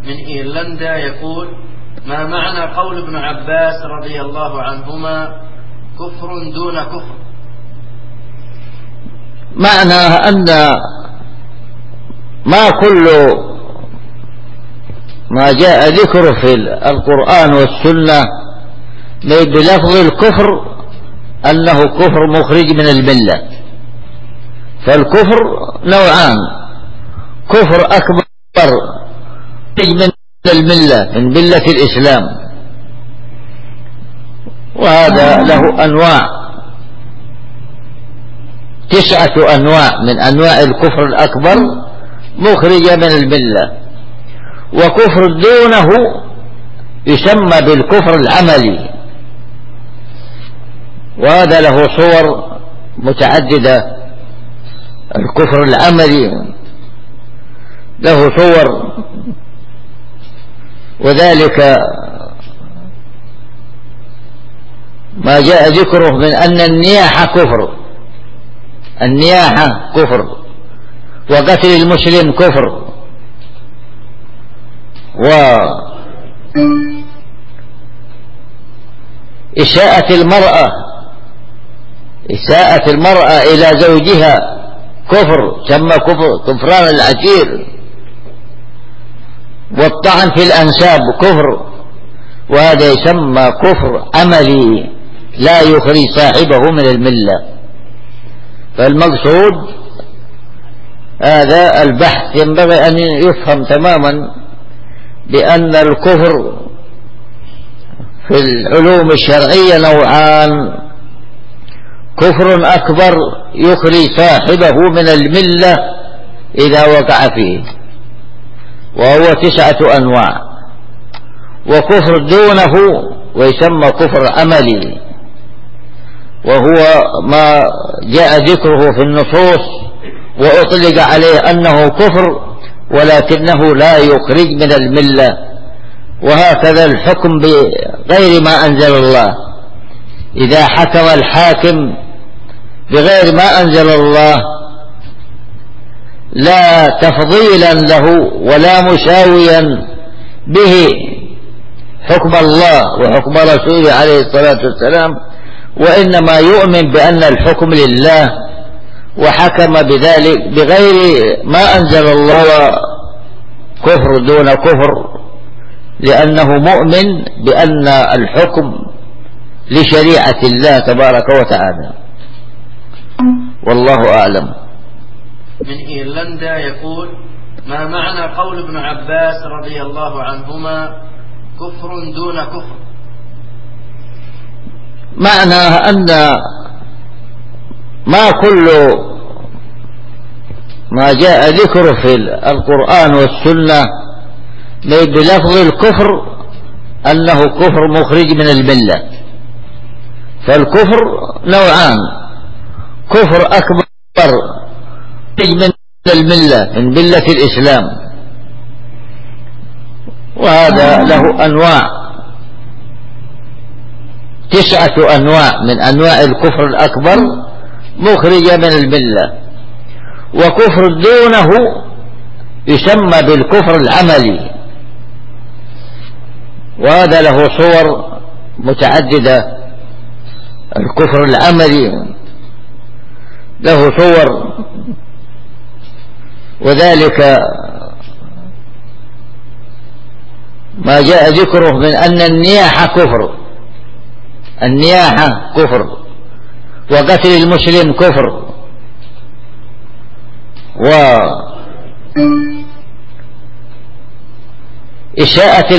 من إيرلندا يقول: ما معنى قول ابن عباس رضي الله عنهما كفر دون كفر؟ معناه أن ما كل ما جاء ذكره في القرآن والسنة بلفظ الكفر أنه كفر مخرج من الملة. فالكفر نوعان: كفر أكبر من الملة من ملة الإسلام، وهذا له أنواع 9 أنواع من أنواع الكفر الأكبر مخرجة من الملة. وكفر دونه يسمى بالكفر العملي، وهذا له صور متعددة. الكفر العملي له صور، وذلك ما جاء ذكره من أن النياحة كفر، النياحة كفر، وقتل المسلم كفر، وإساءة المرأة إلى زوجها كفر، سمى كفران العشير. والطعن في الأنساب كفر، وهذا يسمى كفر عملي لا يخرج صاحبه من الملة. فالمقصود هذا البحث ينبغي أن يفهم تماما بأن الكفر في العلوم الشرعية نوعان: كفر أكبر يخرج صاحبه من الملة إذا وقع فيه، وهو 9 أنواع. وكفر دونه ويسمى كفر عملي، وهو ما جاء ذكره في النصوص وأطلق عليه أنه كفر ولكنه لا يخرج من الملة. وهكذا الحكم بغير ما أنزل الله: إذا حكم الحاكم بغير ما أنزل الله لا تفضيلا له ولا مساويا به حكم الله وحكم رسوله عليه الصلاة والسلام، وإنما يؤمن بأن الحكم لله وحكم بذلك بغير ما أنزل الله، كفر دون كفر، لأنه مؤمن بأن الحكم لشريعة الله تبارك وتعالى. والله أعلم. من إيرلندا يقول: ما معنى قول ابن عباس رضي الله عنهما كفر دون كفر؟ معناه أن ما كل ما جاء ذكره في القرآن والسنة بلفظ الكفر أنه كفر مخرج من الملة. فالكفر نوعان: كفر أكبر من الملة من ملة الإسلام، وهذا له أنواع 9 أنواع من أنواع الكفر الأكبر مخرجة من الملة. وكفر دونه يسمى بالكفر العملي، وهذا له صور متعددة. الكفر العملي له صور، وذلك ما جاء ذكره من أن النياحة كفر، النياحة كفر، وقتل المسلم كفر، وإساءة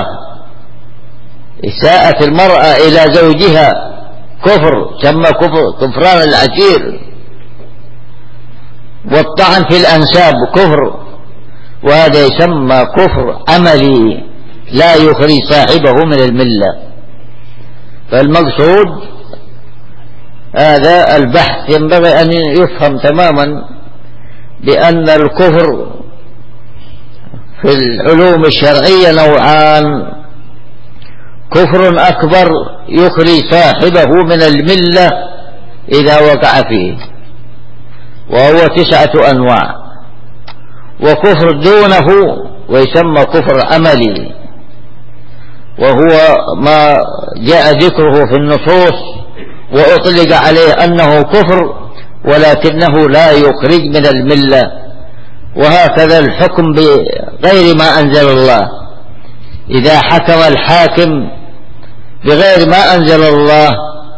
المرأة إلى زوجها كفر، سمى كفران العشير. والطعن في الأنساب كفر، وهذا يسمى كفر عملي لا يخرج صاحبه من الملة. فالمقصود هذا البحث ينبغي أن يفهم تماما بأن الكفر في العلوم الشرعية نوعان: كفر أكبر يخرج صاحبه من الملة إذا وقع فيه، وهو 9 أنواع. وكفر دونه ويسمى كفر عملي، وهو ما جاء ذكره في النصوص وأطلق عليه أنه كفر ولكنه لا يخرج من الملة. وهكذا الحكم بغير ما أنزل الله، إذا حكم الحاكم بغير ما أنزل الله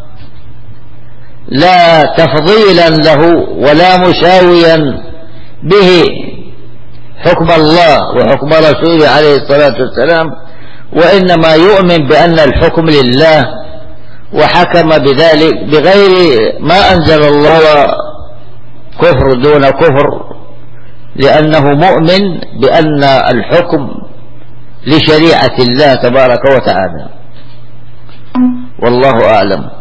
لا تفضيلا له ولا مساويا به حكم الله وحكم رسوله عليه الصلاة والسلام، وإنما يؤمن بأن الحكم لله وحكم بذلك بغير ما أنزل الله كفر دون كفر، لأنه مؤمن بأن الحكم لشريعة الله تبارك وتعالى. والله أعلم.